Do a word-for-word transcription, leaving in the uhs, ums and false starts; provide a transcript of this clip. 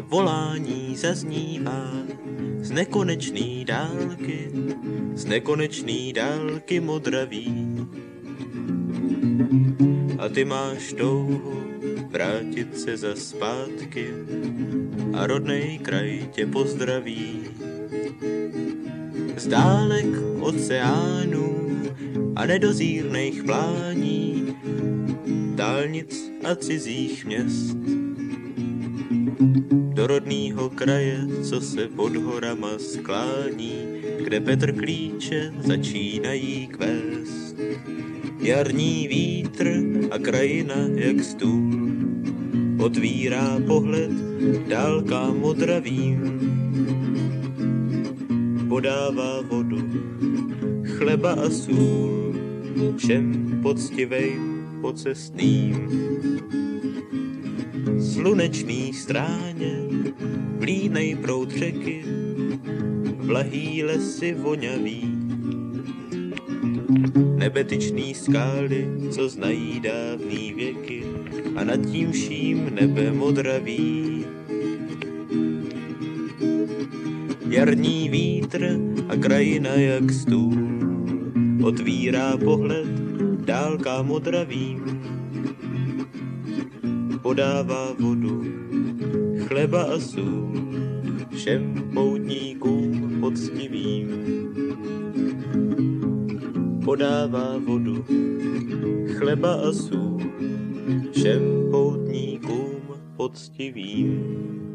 volání zaznívá z nekonečný dálky, z nekonečný dálky modraví. A ty máš touhu vrátit se za zpátky a rodnej kraj tě pozdraví. Z dálek oceánů a nedozírných plání, dálnic a cizích měst, do rodnýho kraje, co se pod horama sklání, kde Petr klíče začínají kvést. Jarní vítr a krajina jak stůl otvírá pohled dálkám modravým. Podává vodu, chleba a sůl všem poctivým pocestným. Slunečný stráně vlídnej proud řeky, vlahý lesy voňavý, nebetyčný skály, co znají dávný věky, a nad tím vším nebe modraví. Jarní vítr a krajina jak stůl otvírá pohled dálkám modravým. Podává vodu, chleba a sůl všem poutníkům poctivým. Podává vodu, chleba a sůl všem poutníkům poctivým.